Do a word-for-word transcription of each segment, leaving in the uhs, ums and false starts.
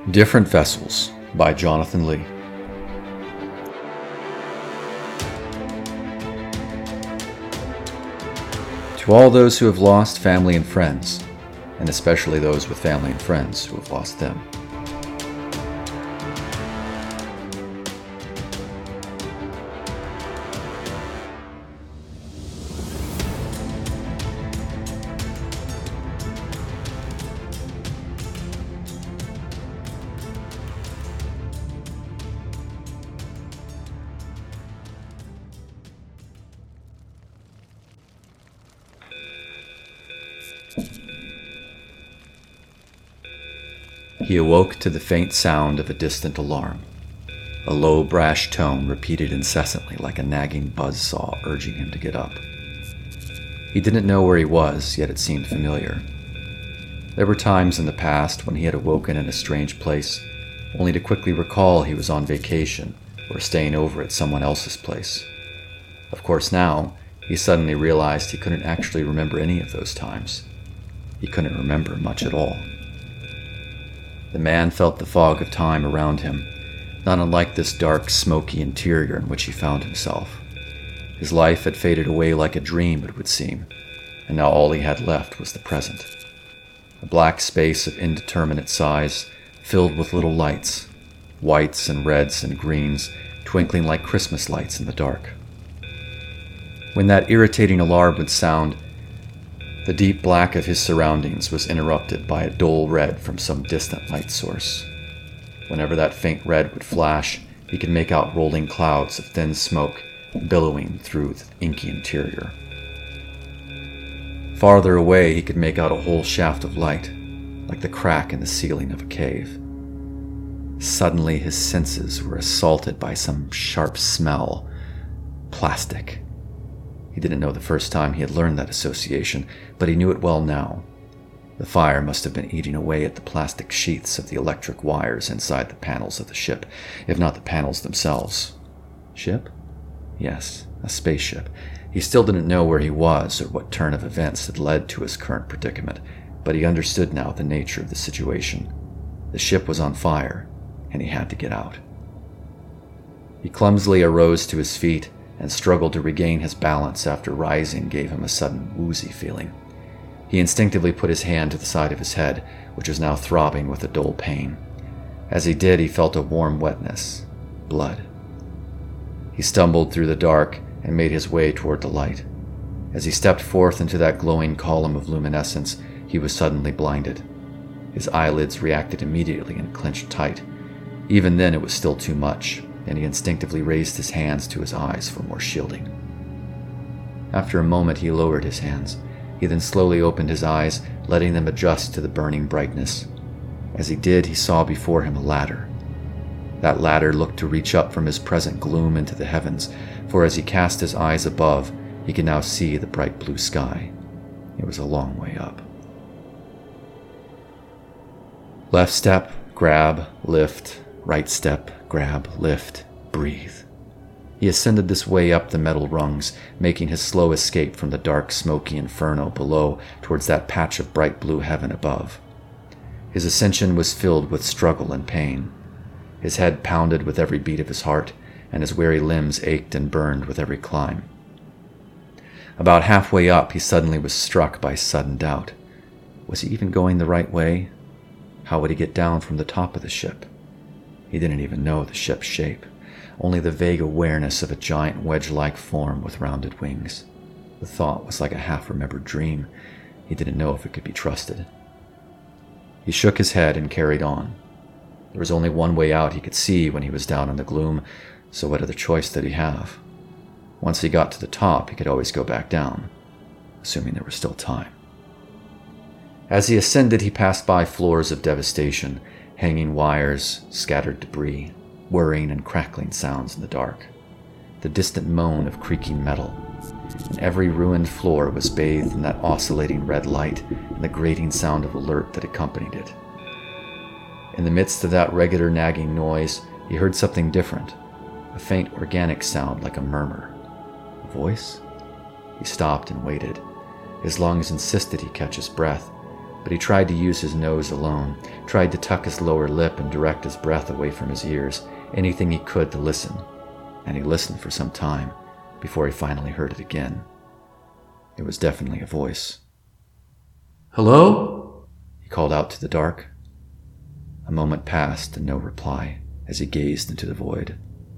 Different Vessels by Jonathan Lee. To all those who have lost family and friends, and especially those with family and friends who have lost them. He awoke to the faint sound of a distant alarm, a low, brash tone repeated incessantly like a nagging buzzsaw urging him to get up. He didn't know where he was, yet it seemed familiar. There were times in the past when he had awoken in a strange place, only to quickly recall he was on vacation or staying over at someone else's place. Of course now, he suddenly realized he couldn't actually remember any of those times. He couldn't remember much at all. The man felt the fog of time around him, not unlike this dark, smoky interior in which he found himself. His life had faded away like a dream, it would seem, and now all he had left was the present. A black space of indeterminate size, filled with little lights, whites and reds and greens, twinkling like Christmas lights in the dark. When that irritating alarm would sound, the deep black of his surroundings was interrupted by a dull red from some distant light source. Whenever that faint red would flash, he could make out rolling clouds of thin smoke billowing through the inky interior. Farther away, he could make out a whole shaft of light, like the crack in the ceiling of a cave. Suddenly, his senses were assaulted by some sharp smell. Plastic. He didn't know the first time he had learned that association, but he knew it well now. The fire must have been eating away at the plastic sheaths of the electric wires inside the panels of the ship, if not the panels themselves. Ship? Yes, a spaceship. He still didn't know where he was or what turn of events had led to his current predicament, but he understood now the nature of the situation. The ship was on fire, and he had to get out. He clumsily arose to his feet and struggled to regain his balance after rising gave him a sudden woozy feeling. He instinctively put his hand to the side of his head, which was now throbbing with a dull pain. As he did, he felt a warm wetness. Blood. He stumbled through the dark and made his way toward the light. As he stepped forth into that glowing column of luminescence, he was suddenly blinded. His eyelids reacted immediately and clenched tight. Even then, it was still too much, and he instinctively raised his hands to his eyes for more shielding. After a moment, he lowered his hands. He then slowly opened his eyes, letting them adjust to the burning brightness. As he did, he saw before him a ladder. That ladder looked to reach up from his present gloom into the heavens, for as he cast his eyes above, he could now see the bright blue sky. It was a long way up. Left step, grab, lift. Right step, grab, lift, breathe. He ascended this way up the metal rungs, making his slow escape from the dark, smoky inferno below towards that patch of bright blue heaven above. His ascension was filled with struggle and pain. His head pounded with every beat of his heart, and his weary limbs ached and burned with every climb. About halfway up, he suddenly was struck by sudden doubt. Was he even going the right way? How would he get down from the top of the ship? He didn't even know the ship's shape, only the vague awareness of a giant wedge-like form with rounded wings. The thought was like a half-remembered dream. He didn't know if it could be trusted. He shook his head and carried on. There was only one way out he could see when he was down in the gloom, so what other choice did he have? Once he got to the top, he could always go back down, assuming there was still time. As he ascended, he passed by floors of devastation, hanging wires, scattered debris, whirring and crackling sounds in the dark, the distant moan of creaking metal, and every ruined floor was bathed in that oscillating red light and the grating sound of alert that accompanied it. In the midst of that regular nagging noise, he heard something different, a faint organic sound like a murmur. A voice? He stopped and waited. His lungs insisted he catch his breath, but he tried to use his nose alone, tried to tuck his lower lip and direct his breath away from his ears, anything he could to listen. And he listened for some time before he finally heard it again. It was definitely a voice. "Hello?" he called out to the dark. A moment passed and no reply as he gazed into the void.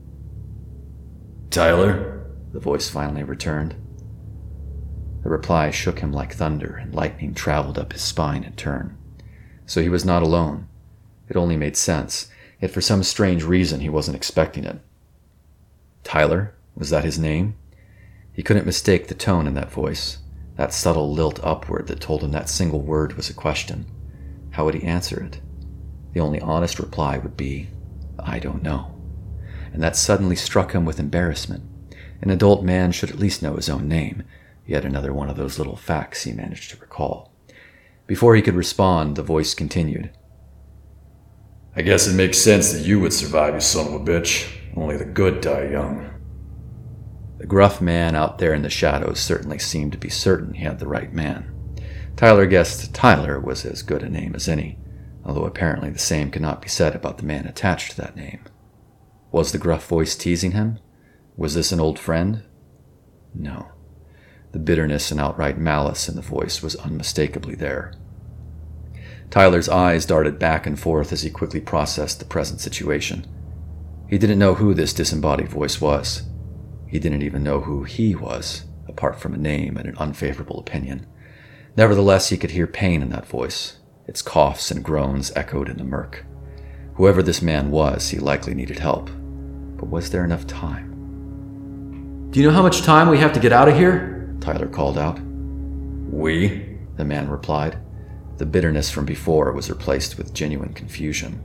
"Tyler?" the voice finally returned. The reply shook him like thunder, and lightning traveled up his spine in turn. So he was not alone. It only made sense, yet for some strange reason he wasn't expecting it. Tyler? Was that his name? He couldn't mistake the tone in that voice, that subtle lilt upward that told him that single word was a question. How would he answer it? The only honest reply would be, "I don't know." And that suddenly struck him with embarrassment. An adult man should at least know his own name, yet another one of those little facts he managed to recall. Before he could respond, the voice continued. "I guess it makes sense that you would survive, you son of a bitch. Only the good die young." The gruff man out there in the shadows certainly seemed to be certain he had the right man. Tyler guessed Tyler was as good a name as any, although apparently the same could not be said about the man attached to that name. Was the gruff voice teasing him? Was this an old friend? No. The bitterness and outright malice in the voice was unmistakably there. Tyler's eyes darted back and forth as he quickly processed the present situation. He didn't know who this disembodied voice was. He didn't even know who he was, apart from a name and an unfavorable opinion. Nevertheless, he could hear pain in that voice. Its coughs and groans echoed in the murk. Whoever this man was, he likely needed help. But was there enough time? "Do you know how much time we have to get out of here?" Tyler called out. "We?" the man replied. The bitterness from before was replaced with genuine confusion.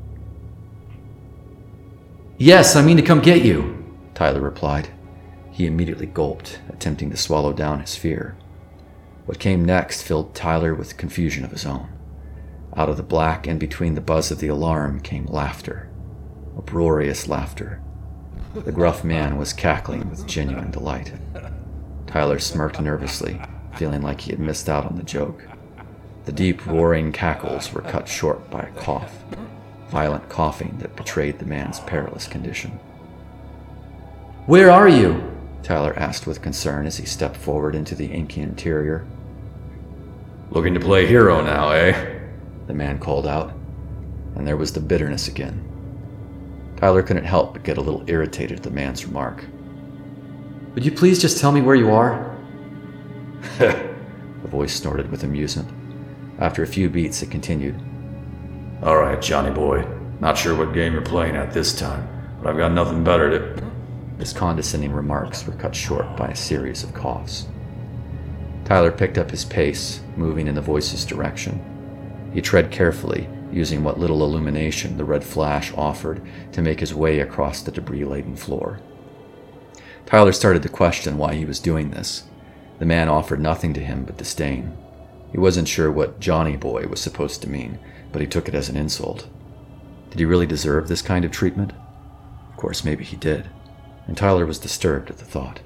"Yes, I mean to come get you," Tyler replied. He immediately gulped, attempting to swallow down his fear. What came next filled Tyler with confusion of his own. Out of the black and between the buzz of the alarm came laughter. Uproarious laughter. The gruff man was cackling with genuine delight. Tyler smirked nervously, feeling like he had missed out on the joke. The deep, roaring cackles were cut short by a cough, violent coughing that betrayed the man's perilous condition. "Where are you?" Tyler asked with concern as he stepped forward into the inky interior. "Looking to play hero now, eh?" the man called out, and there was the bitterness again. Tyler couldn't help but get a little irritated at the man's remark. "Would you please just tell me where you are?" The voice snorted with amusement. After a few beats, it continued. "All right, Johnny boy. Not sure what game you're playing at this time, but I've got nothing better to..." His condescending remarks were cut short by a series of coughs. Tyler picked up his pace, moving in the voice's direction. He tread carefully, using what little illumination the red flash offered to make his way across the debris-laden floor. Tyler started to question why he was doing this. The man offered nothing to him but disdain. He wasn't sure what Johnny boy was supposed to mean, but he took it as an insult. Did he really deserve this kind of treatment? Of course, maybe he did, and Tyler was disturbed at the thought.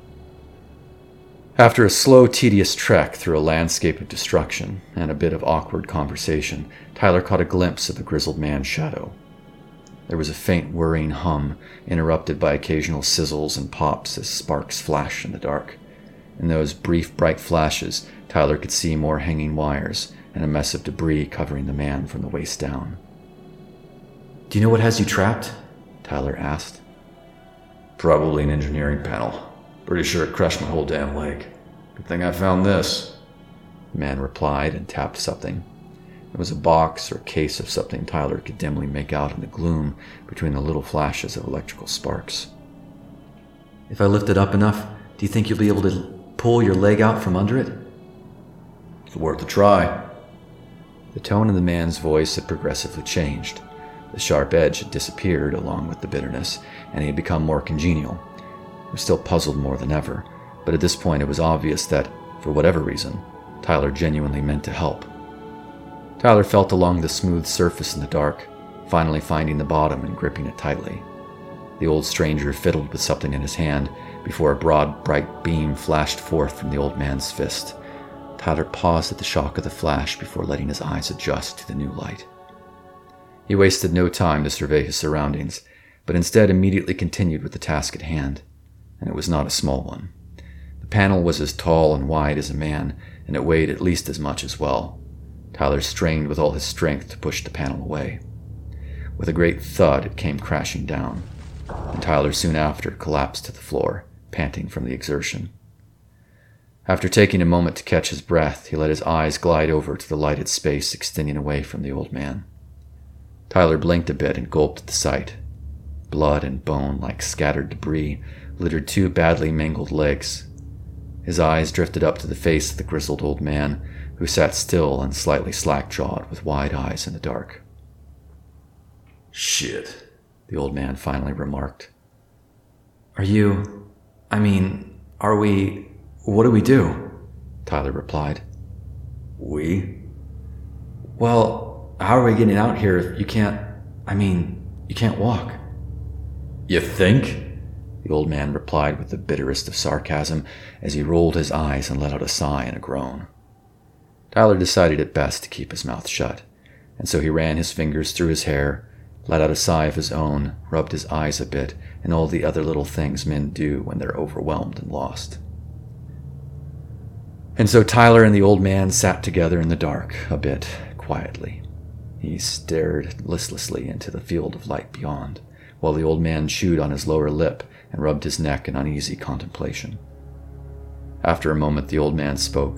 After a slow, tedious trek through a landscape of destruction and a bit of awkward conversation, Tyler caught a glimpse of the grizzled man's shadow. There was a faint whirring hum, interrupted by occasional sizzles and pops as sparks flashed in the dark. In those brief, bright flashes, Tyler could see more hanging wires and a mess of debris covering the man from the waist down. "Do you know what has you trapped?" Tyler asked. "Probably an engineering panel. Pretty sure it crushed my whole damn leg. Good thing I found this," the man replied and tapped something. It was a box or case of something Tyler could dimly make out in the gloom between the little flashes of electrical sparks. "If I lift it up enough, do you think you'll be able to pull your leg out from under it?" "It's worth a try." The tone of the man's voice had progressively changed. The sharp edge had disappeared along with the bitterness, and he had become more congenial. He was still puzzled more than ever, but at this point it was obvious that, for whatever reason, Tyler genuinely meant to help. Tyler felt along the smooth surface in the dark, finally finding the bottom and gripping it tightly. The old stranger fiddled with something in his hand before a broad, bright beam flashed forth from the old man's fist. Tyler paused at the shock of the flash before letting his eyes adjust to the new light. He wasted no time to survey his surroundings, but instead immediately continued with the task at hand, and it was not a small one. The panel was as tall and wide as a man, and it weighed at least as much as well. Tyler strained with all his strength to push the panel away. With a great thud, it came crashing down, and Tyler soon after collapsed to the floor, panting from the exertion. After taking a moment to catch his breath, he let his eyes glide over to the lighted space extending away from the old man. Tyler blinked a bit and gulped at the sight. Blood and bone, like scattered debris, littered two badly mangled legs. His eyes drifted up to the face of the grizzled old man, who sat still and slightly slack-jawed with wide eyes in the dark. "Shit," the old man finally remarked. "Are you... I mean, are we... what do we do?" Tyler replied. "We?" "Well, how are we getting out here if you can't... I mean, you can't walk?" "You think?" the old man replied with the bitterest of sarcasm as he rolled his eyes and let out a sigh and a groan. Tyler decided it best to keep his mouth shut, and so he ran his fingers through his hair, let out a sigh of his own, rubbed his eyes a bit, and all the other little things men do when they're overwhelmed and lost. And so Tyler and the old man sat together in the dark, a bit quietly. He stared listlessly into the field of light beyond, while the old man chewed on his lower lip and rubbed his neck in uneasy contemplation. After a moment, the old man spoke.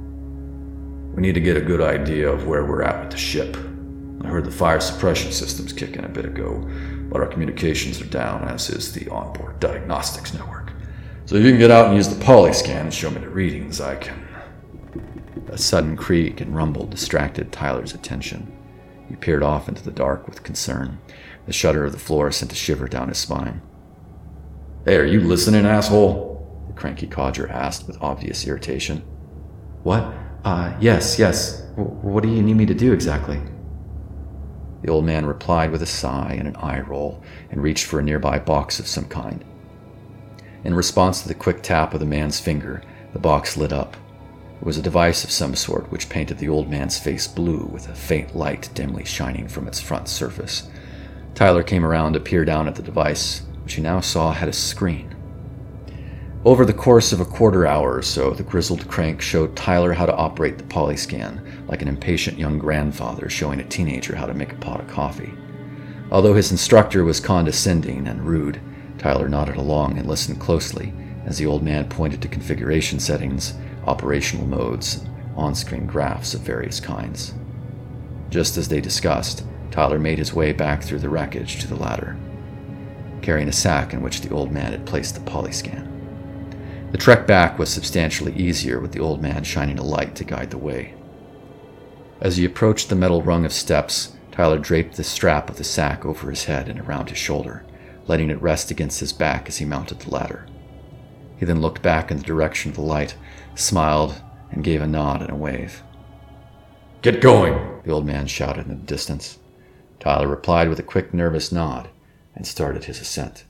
"We need to get a good idea of where we're at with the ship. I heard the fire suppression system's kicking a bit ago, but our communications are down, as is the onboard diagnostics network. So if you can get out and use the polyscan and show me the readings, I can..." A sudden creak and rumble distracted Tyler's attention. He peered off into the dark with concern. The shudder of the floor sent a shiver down his spine. "Hey, are you listening, asshole?" the cranky codger asked with obvious irritation. "What? Uh, yes, yes. W- what do you need me to do exactly?" The old man replied with a sigh and an eye roll and reached for a nearby box of some kind. In response to the quick tap of the man's finger, the box lit up. It was a device of some sort which painted the old man's face blue with a faint light dimly shining from its front surface. Tyler came around to peer down at the device, which he now saw had a screen. Over the course of a quarter hour or so, the grizzled crank showed Tyler how to operate the polyscan, like an impatient young grandfather showing a teenager how to make a pot of coffee. Although his instructor was condescending and rude, Tyler nodded along and listened closely as the old man pointed to configuration settings, operational modes, and on-screen graphs of various kinds. Just as they discussed, Tyler made his way back through the wreckage to the ladder, carrying a sack in which the old man had placed the polyscan. The trek back was substantially easier with the old man shining a light to guide the way. As he approached the metal rung of steps, Tyler draped the strap of the sack over his head and around his shoulder, letting it rest against his back as he mounted the ladder. He then looked back in the direction of the light, smiled, and gave a nod and a wave. "Get going," the old man shouted in the distance. Tyler replied with a quick, nervous nod and started his ascent.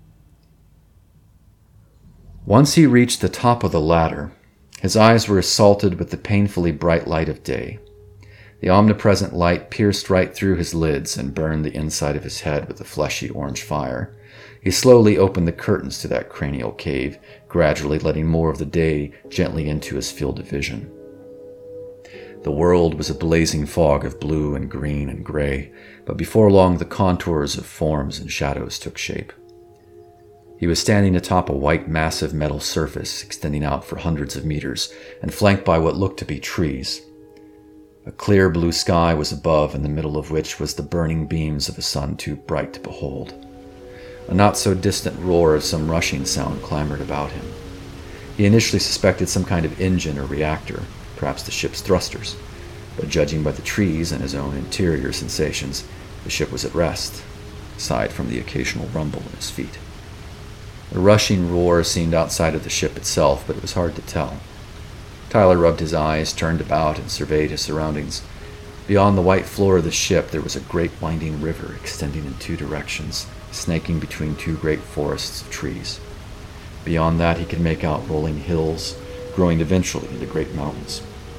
Once he reached the top of the ladder, his eyes were assaulted with the painfully bright light of day. The omnipresent light pierced right through his lids and burned the inside of his head with a fleshy orange fire. He slowly opened the curtains to that cranial cave, gradually letting more of the day gently into his field of vision. The world was a blazing fog of blue and green and gray, but before long the contours of forms and shadows took shape. He was standing atop a white, massive metal surface extending out for hundreds of meters and flanked by what looked to be trees. A clear blue sky was above, in the middle of which was the burning beams of a sun too bright to behold. A not-so-distant roar of some rushing sound clamored about him. He initially suspected some kind of engine or reactor, perhaps the ship's thrusters, but judging by the trees and his own interior sensations, the ship was at rest, aside from the occasional rumble in his feet. The rushing roar seemed outside of the ship itself, but it was hard to tell. Tyler rubbed his eyes, turned about, and surveyed his surroundings. Beyond the white floor of the ship, there was a great winding river extending in two directions, snaking between two great forests of trees. Beyond that, he could make out rolling hills, growing eventually into great mountains.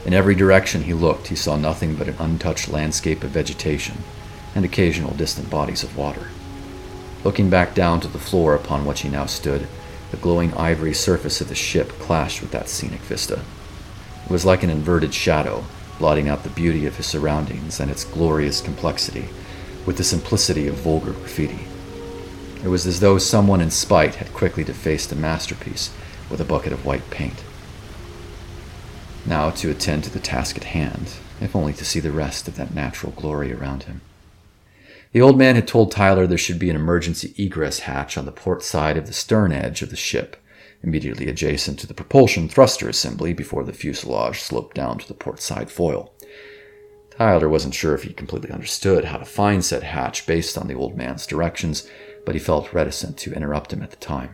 In every direction he looked, he saw nothing but an untouched landscape of vegetation and occasional distant bodies of water. Looking back down to the floor upon which he now stood, the glowing ivory surface of the ship clashed with that scenic vista. It was like an inverted shadow, blotting out the beauty of his surroundings and its glorious complexity with the simplicity of vulgar graffiti. It was as though someone in spite had quickly defaced a masterpiece with a bucket of white paint. Now to attend to the task at hand, if only to see the rest of that natural glory around him. The old man had told Tyler there should be an emergency egress hatch on the port side of the stern edge of the ship, immediately adjacent to the propulsion thruster assembly before the fuselage sloped down to the port side foil. Tyler wasn't sure if he completely understood how to find said hatch based on the old man's directions, but he felt reticent to interrupt him at the time.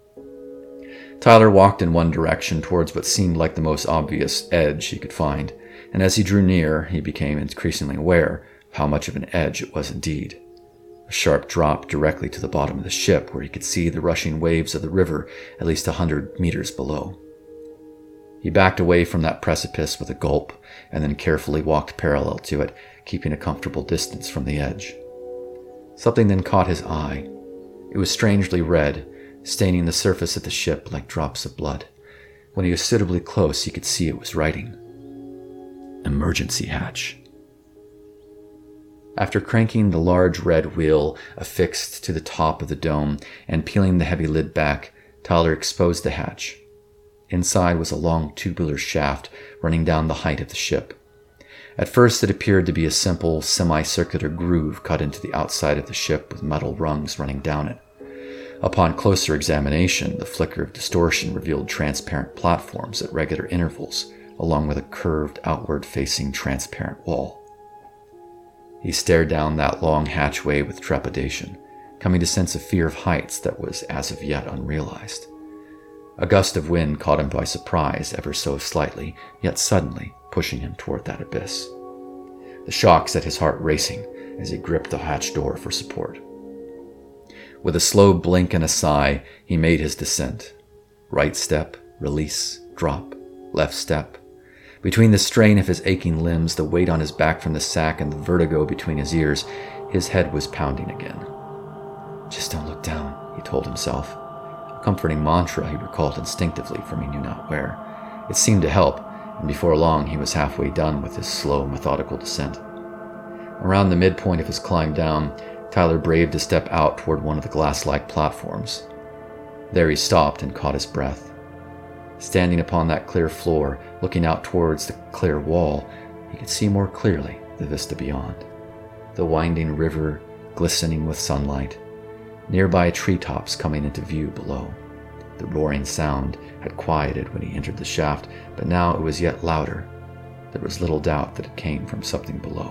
Tyler walked in one direction towards what seemed like the most obvious edge he could find, and as he drew near, he became increasingly aware of how much of an edge it was indeed. A sharp drop directly to the bottom of the ship where he could see the rushing waves of the river at least a hundred meters below. He backed away from that precipice with a gulp, and then carefully walked parallel to it, keeping a comfortable distance from the edge. Something then caught his eye. It was strangely red, staining the surface of the ship like drops of blood. When he was suitably close, he could see it was writing, "Emergency hatch." After cranking the large red wheel affixed to the top of the dome and peeling the heavy lid back, Tyler exposed the hatch. Inside was a long tubular shaft running down the height of the ship. At first it appeared to be a simple semicircular groove cut into the outside of the ship with metal rungs running down it. Upon closer examination, the flicker of distortion revealed transparent platforms at regular intervals, along with a curved, outward-facing transparent wall. He stared down that long hatchway with trepidation, coming to sense a fear of heights that was as of yet unrealized. A gust of wind caught him by surprise ever so slightly, yet suddenly pushing him toward that abyss. The shock set his heart racing as he gripped the hatch door for support. With a slow blink and a sigh, he made his descent. Right step, release, drop, left step. Between the strain of his aching limbs, the weight on his back from the sack, and the vertigo between his ears, his head was pounding again. "Just don't look down," he told himself. A comforting mantra he recalled instinctively from he knew not where. It seemed to help, and before long he was halfway done with his slow, methodical descent. Around the midpoint of his climb down, Tyler braved to step out toward one of the glass-like platforms. There he stopped and caught his breath. Standing upon that clear floor, looking out towards the clear wall, he could see more clearly the vista beyond. The winding river glistening with sunlight, nearby treetops coming into view below. The roaring sound had quieted when he entered the shaft, but now it was yet louder. There was little doubt that it came from something below.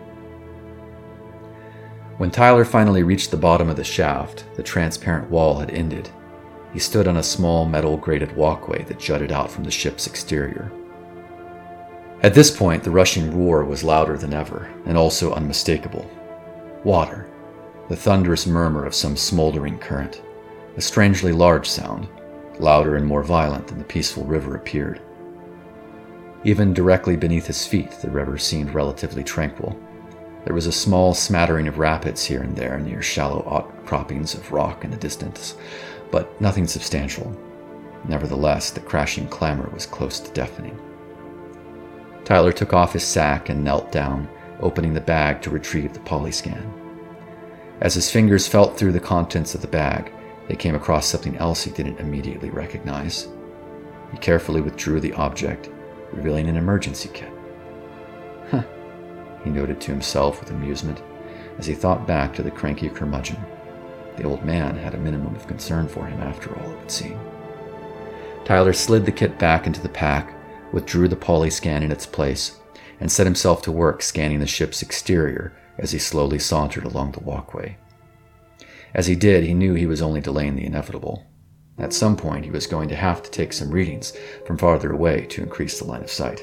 When Tyler finally reached the bottom of the shaft, the transparent wall had ended. He stood on a small metal-grated walkway that jutted out from the ship's exterior. At this point, the rushing roar was louder than ever, and also unmistakable. Water, the thunderous murmur of some smoldering current, a strangely large sound, louder and more violent than the peaceful river appeared. Even directly beneath his feet, the river seemed relatively tranquil. There was a small smattering of rapids here and there near shallow outcroppings of rock in the distance, but nothing substantial. Nevertheless, the crashing clamor was close to deafening. Tyler took off his sack and knelt down, opening the bag to retrieve the polyscan. As his fingers felt through the contents of the bag, they came across something else he didn't immediately recognize. He carefully withdrew the object, revealing an emergency kit. Huh, he noted to himself with amusement as he thought back to the cranky curmudgeon. The old man had a minimum of concern for him after all, it would seem. Tyler slid the kit back into the pack, withdrew the polyscan in its place, and set himself to work scanning the ship's exterior as he slowly sauntered along the walkway. As he did, he knew he was only delaying the inevitable. At some point, he was going to have to take some readings from farther away to increase the line of sight.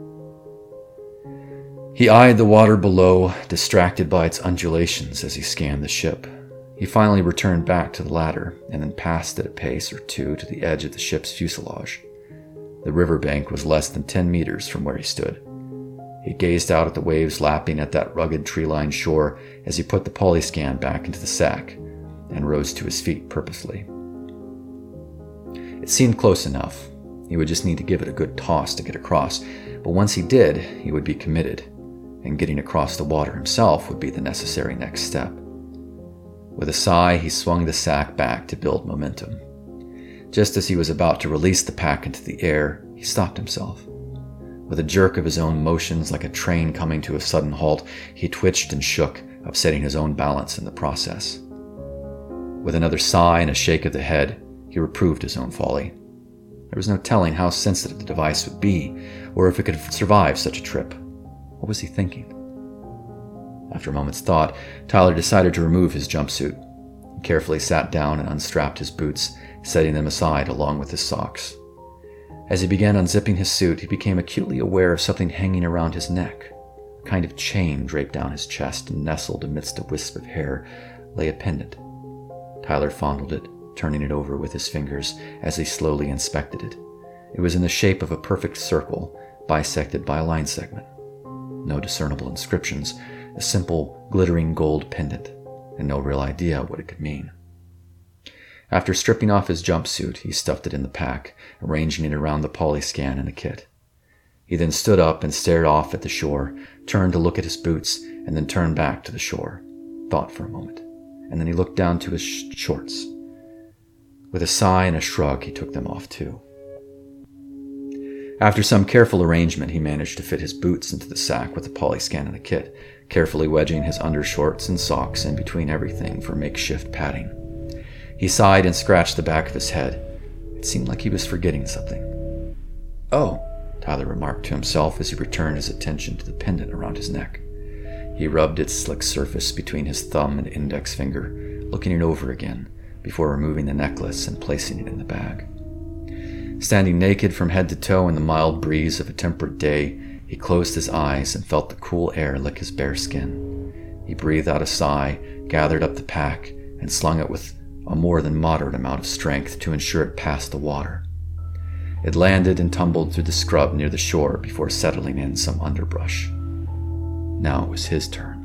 He eyed the water below, distracted by its undulations as he scanned the ship. He finally returned back to the ladder and then passed at a pace or two to the edge of the ship's fuselage. The riverbank was less than ten meters from where he stood. He gazed out at the waves lapping at that rugged tree-lined shore as he put the polyscan back into the sack and rose to his feet purposely. It seemed close enough. He would just need to give it a good toss to get across, but once he did, he would be committed, and getting across the water himself would be the necessary next step. With a sigh, he swung the sack back to build momentum. Just as he was about to release the pack into the air, he stopped himself. With a jerk of his own motions like a train coming to a sudden halt, he twitched and shook, upsetting his own balance in the process. With another sigh and a shake of the head, he reproved his own folly. There was no telling how sensitive the device would be, or if it could survive such a trip. What was he thinking? After a moment's thought, Tyler decided to remove his jumpsuit. He carefully sat down and unstrapped his boots, setting them aside along with his socks. As he began unzipping his suit, he became acutely aware of something hanging around his neck. A kind of chain draped down his chest, and nestled amidst a wisp of hair lay a pendant. Tyler fondled it, turning it over with his fingers as he slowly inspected it. It was in the shape of a perfect circle, bisected by a line segment. No discernible inscriptions, a simple, glittering gold pendant, and no real idea what it could mean. After stripping off his jumpsuit, he stuffed it in the pack, arranging it around the polyscan in the kit. He then stood up and stared off at the shore, turned to look at his boots, and then turned back to the shore, thought for a moment, and then he looked down to his sh- shorts. With a sigh and a shrug, he took them off too. After some careful arrangement, he managed to fit his boots into the sack with the polyscan in the kit, carefully wedging his undershorts and socks in between everything for makeshift padding. He sighed and scratched the back of his head. It seemed like he was forgetting something. "Oh," Tyler remarked to himself as he returned his attention to the pendant around his neck. He rubbed its slick surface between his thumb and index finger, looking it over again, before removing the necklace and placing it in the bag. Standing naked from head to toe in the mild breeze of a temperate day, he closed his eyes and felt the cool air lick his bare skin. He breathed out a sigh, gathered up the pack, and slung it with a more than moderate amount of strength to ensure it passed the water. It landed and tumbled through the scrub near the shore before settling in some underbrush. Now it was his turn.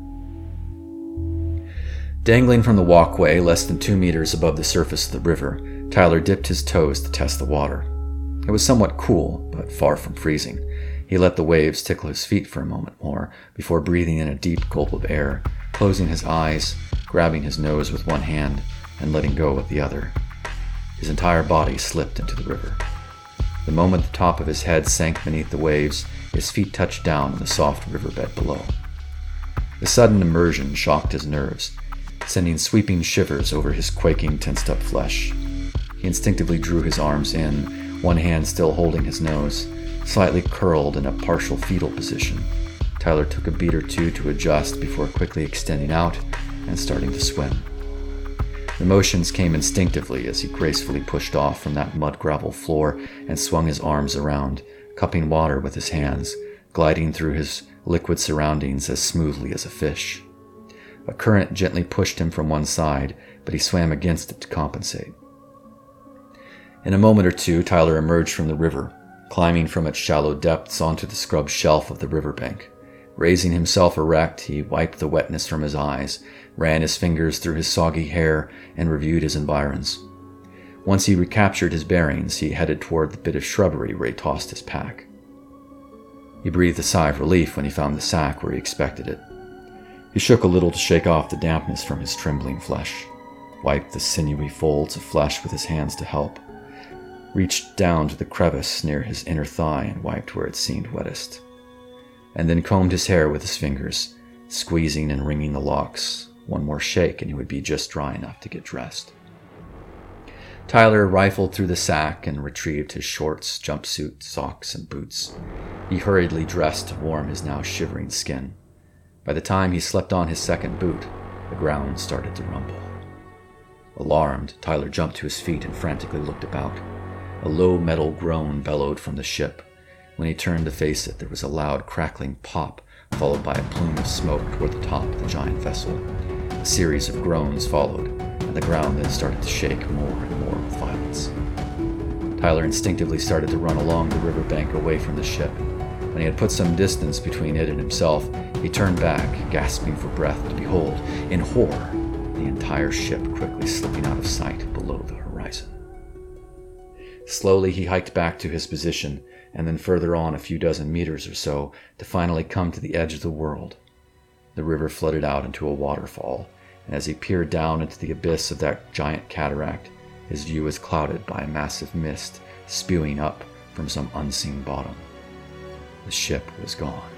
Dangling from the walkway less than two meters above the surface of the river, Tyler dipped his toes to test the water. It was somewhat cool, but far from freezing. He let the waves tickle his feet for a moment more before breathing in a deep gulp of air, closing his eyes, grabbing his nose with one hand, and letting go with the other. His entire body slipped into the river. The moment the top of his head sank beneath the waves, his feet touched down in the soft riverbed below. The sudden immersion shocked his nerves, sending sweeping shivers over his quaking, tensed-up flesh. He instinctively drew his arms in, one hand still holding his nose, slightly curled in a partial fetal position. Tyler took a beat or two to adjust before quickly extending out and starting to swim. The motions came instinctively as he gracefully pushed off from that mud-gravel floor and swung his arms around, cupping water with his hands, gliding through his liquid surroundings as smoothly as a fish. A current gently pushed him from one side, but he swam against it to compensate. In a moment or two, Tyler emerged from the river, climbing from its shallow depths onto the scrub shelf of the riverbank. Raising himself erect, he wiped the wetness from his eyes, ran his fingers through his soggy hair, and reviewed his environs. Once he recaptured his bearings, he headed toward the bit of shrubbery where he tossed his pack. He breathed a sigh of relief when he found the sack where he expected it. He shook a little to shake off the dampness from his trembling flesh, wiped the sinewy folds of flesh with his hands to help, reached down to the crevice near his inner thigh and wiped where it seemed wettest, and then combed his hair with his fingers, squeezing and wringing the locks. One more shake and he would be just dry enough to get dressed. Tyler rifled through the sack and retrieved his shorts, jumpsuit, socks, and boots. He hurriedly dressed to warm his now shivering skin. By the time he slipped on his second boot, the ground started to rumble. Alarmed, Tyler jumped to his feet and frantically looked about. A low metal groan bellowed from the ship. When he turned to face it, there was a loud crackling pop, followed by a plume of smoke toward the top of the giant vessel. A series of groans followed, and the ground then started to shake more and more with violence. Tyler instinctively started to run along the riverbank away from the ship. When he had put some distance between it and himself, he turned back, gasping for breath, to behold, in horror, the entire ship quickly slipping out of sight below the horizon. Slowly he hiked back to his position, and then further on a few dozen meters or so, to finally come to the edge of the world. The river flooded out into a waterfall, and as he peered down into the abyss of that giant cataract, his view was clouded by a massive mist spewing up from some unseen bottom. The ship was gone.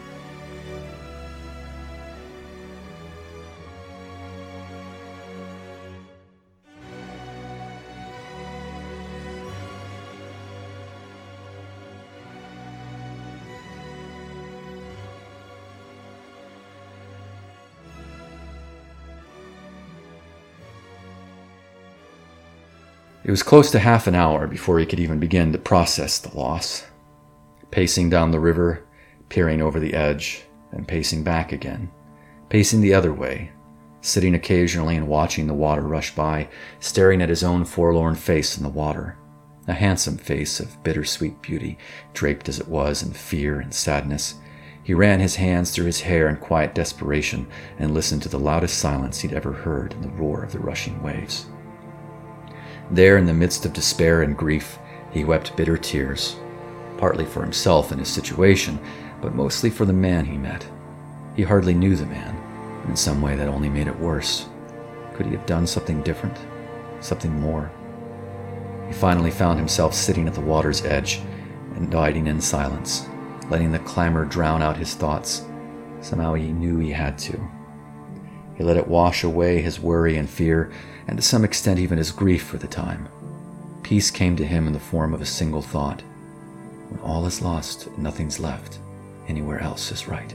It was close to half an hour before he could even begin to process the loss. Pacing down the river, peering over the edge, and pacing back again, pacing the other way, sitting occasionally and watching the water rush by, staring at his own forlorn face in the water, a handsome face of bittersweet beauty, draped as it was in fear and sadness. He ran his hands through his hair in quiet desperation and listened to the loudest silence he'd ever heard in the roar of the rushing waves. There, in the midst of despair and grief, he wept bitter tears, partly for himself and his situation, but mostly for the man he met. He hardly knew the man, and in some way that only made it worse. Could he have done something different? Something more? He finally found himself sitting at the water's edge and abiding in silence, letting the clamor drown out his thoughts. Somehow he knew he had to. He let it wash away his worry and fear, and to some extent even his grief for the time. Peace came to him in the form of a single thought. When all is lost and nothing's left, anywhere else is right.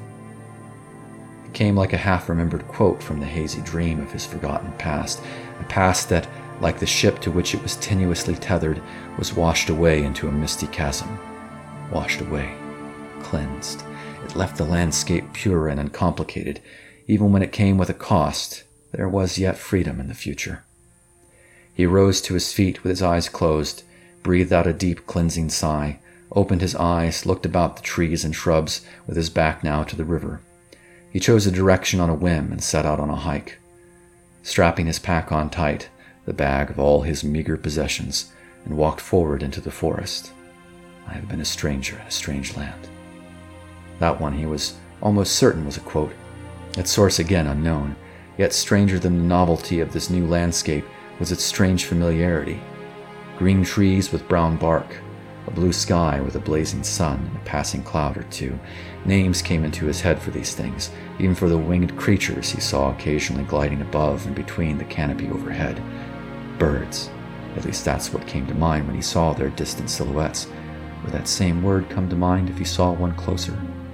It came like a half-remembered quote from the hazy dream of his forgotten past, a past that, like the ship to which it was tenuously tethered, was washed away into a misty chasm. Washed away, cleansed. It left the landscape pure and uncomplicated. Even when it came with a cost, there was yet freedom in the future. He rose to his feet with his eyes closed, breathed out a deep cleansing sigh, opened his eyes, looked about the trees and shrubs with his back now to the river. He chose a direction on a whim and set out on a hike. Strapping his pack on tight, the bag of all his meager possessions, and walked forward into the forest. I have been a stranger in a strange land. That one he was almost certain was a quote, its source again unknown. Yet stranger than the novelty of this new landscape was its strange familiarity. Green trees with brown bark, a blue sky with a blazing sun and a passing cloud or two. Names came into his head for these things, even for the winged creatures he saw occasionally gliding above and between the canopy overhead. Birds. At least that's what came to mind when he saw their distant silhouettes. Would that same word come to mind if he saw one closer?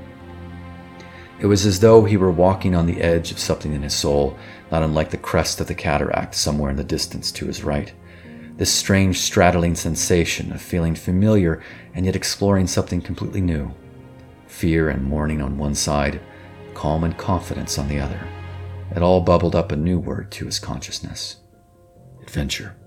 It was as though he were walking on the edge of something in his soul, not unlike the crest of the cataract somewhere in the distance to his right. This strange straddling sensation of feeling familiar and yet exploring something completely new. Fear and mourning on one side, calm and confidence on the other. It all bubbled up a new word to his consciousness. Adventure.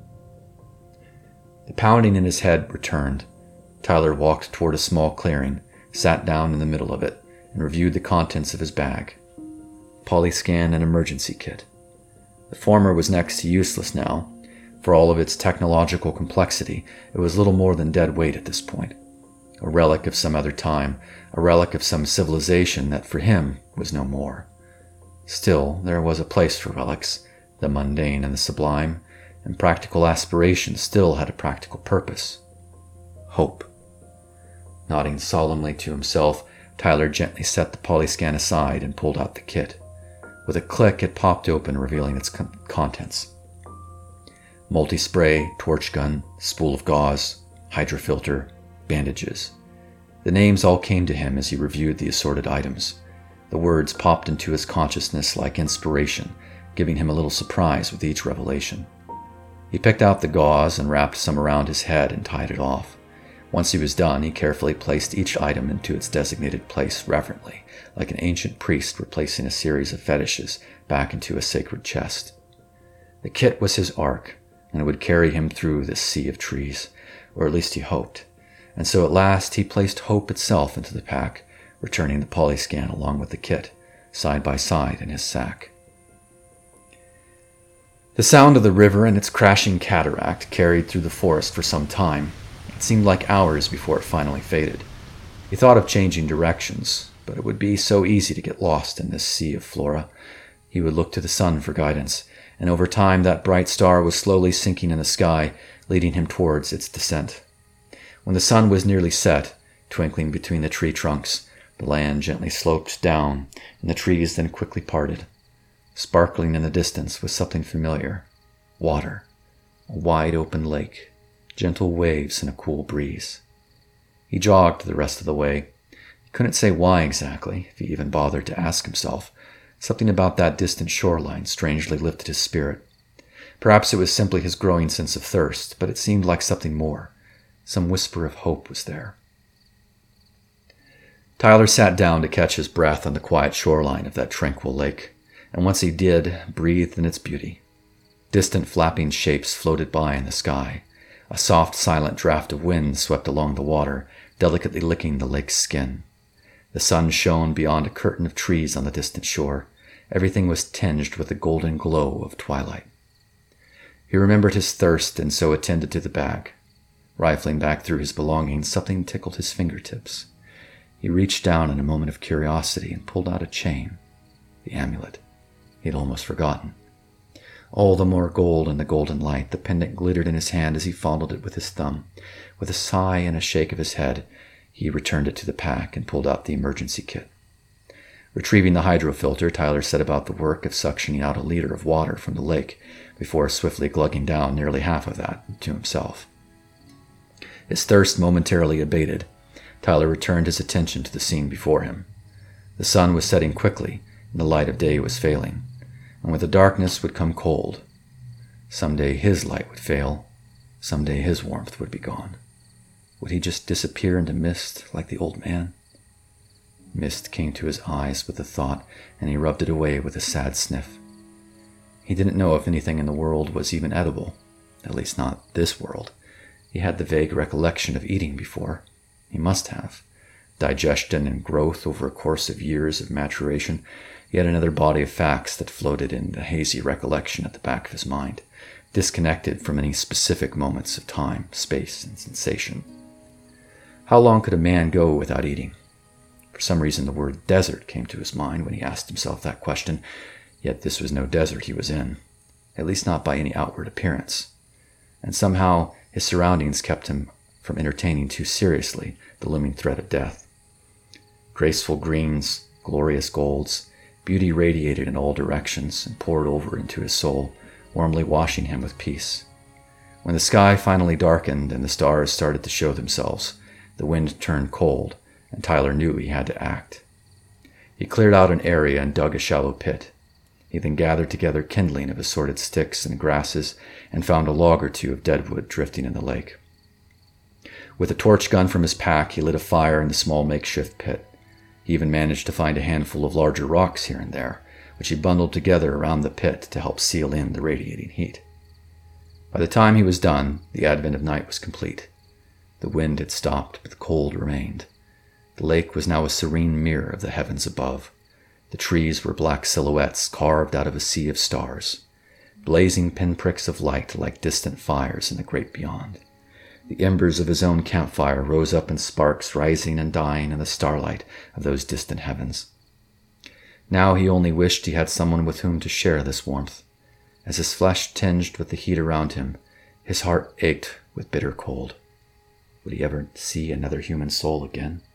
The pounding in his head returned. Tyler walked toward a small clearing, sat down in the middle of it, and reviewed the contents of his bag. Polyscan and emergency kit. The former was next to useless now. For all of its technological complexity, it was little more than dead weight at this point. A relic of some other time, a relic of some civilization that for him was no more. Still, there was a place for relics, the mundane and the sublime, and practical aspiration still had a practical purpose. Hope. Nodding solemnly to himself, Tyler gently set the polyscan aside and pulled out the kit. With a click, it popped open, revealing its con- contents. Multi-spray, torch gun, spool of gauze, hydrofilter, bandages. The names all came to him as he reviewed the assorted items. The words popped into his consciousness like inspiration, giving him a little surprise with each revelation. He picked out the gauze and wrapped some around his head and tied it off. Once he was done, he carefully placed each item into its designated place reverently, like an ancient priest replacing a series of fetishes back into a sacred chest. The kit was his ark, and it would carry him through this sea of trees, or at least he hoped. And so at last he placed hope itself into the pack, returning the polyscan along with the kit, side by side in his sack. The sound of the river and its crashing cataract carried through the forest for some time. It seemed like hours before it finally faded. He thought of changing directions, but it would be so easy to get lost in this sea of flora. He would look to the sun for guidance, and over time that bright star was slowly sinking in the sky, leading him towards its descent. When the sun was nearly set, twinkling between the tree trunks, the land gently sloped down, and the trees then quickly parted. Sparkling in the distance was something familiar. Water. A wide open lake. Gentle waves and a cool breeze. He jogged the rest of the way. He couldn't say why exactly, if he even bothered to ask himself. Something about that distant shoreline strangely lifted his spirit. Perhaps it was simply his growing sense of thirst, but it seemed like something more. Some whisper of hope was there. Tyler sat down to catch his breath on the quiet shoreline of that tranquil lake, and once he did, breathed in its beauty. Distant flapping shapes floated by in the sky. A soft, silent draft of wind swept along the water, delicately licking the lake's skin. The sun shone beyond a curtain of trees on the distant shore. Everything was tinged with the golden glow of twilight. He remembered his thirst and so attended to the bag. Rifling back through his belongings, something tickled his fingertips. He reached down in a moment of curiosity and pulled out a chain. The amulet. He had almost forgotten. All the more gold in the golden light, the pendant glittered in his hand as he fondled it with his thumb. With a sigh and a shake of his head, he returned it to the pack and pulled out the emergency kit. Retrieving the hydrofilter, Tyler set about the work of suctioning out a liter of water from the lake before swiftly glugging down nearly half of that to himself. His thirst momentarily abated. Tyler returned his attention to the scene before him. The sun was setting quickly, and the light of day was failing, and with the darkness would come cold. Someday his light would fail. Someday his warmth would be gone. Would he just disappear into mist like the old man? Mist came to his eyes with the thought, and he rubbed it away with a sad sniff. He didn't know if anything in the world was even edible, at least not this world. He had the vague recollection of eating before. He must have. Digestion and growth over a course of years of maturation, yet another body of facts that floated in the hazy recollection at the back of his mind, disconnected from any specific moments of time, space, and sensation. How long could a man go without eating? For some reason the word desert came to his mind when he asked himself that question, yet this was no desert he was in, at least not by any outward appearance. And somehow his surroundings kept him from entertaining too seriously the looming threat of death. Graceful greens, glorious golds, beauty radiated in all directions and poured over into his soul, warmly washing him with peace. When the sky finally darkened and the stars started to show themselves, the wind turned cold, and Tyler knew he had to act. He cleared out an area and dug a shallow pit. He then gathered together kindling of assorted sticks and grasses and found a log or two of deadwood drifting in the lake. With a torch gun from his pack, he lit a fire in the small makeshift pit. He even managed to find a handful of larger rocks here and there, which he bundled together around the pit to help seal in the radiating heat. By the time he was done, the advent of night was complete. The wind had stopped, but the cold remained. The lake was now a serene mirror of the heavens above. The trees were black silhouettes carved out of a sea of stars, blazing pinpricks of light like distant fires in the great beyond. The embers of his own campfire rose up in sparks, rising and dying in the starlight of those distant heavens. Now he only wished he had someone with whom to share this warmth. As his flesh tinged with the heat around him, his heart ached with bitter cold. Would he ever see another human soul again?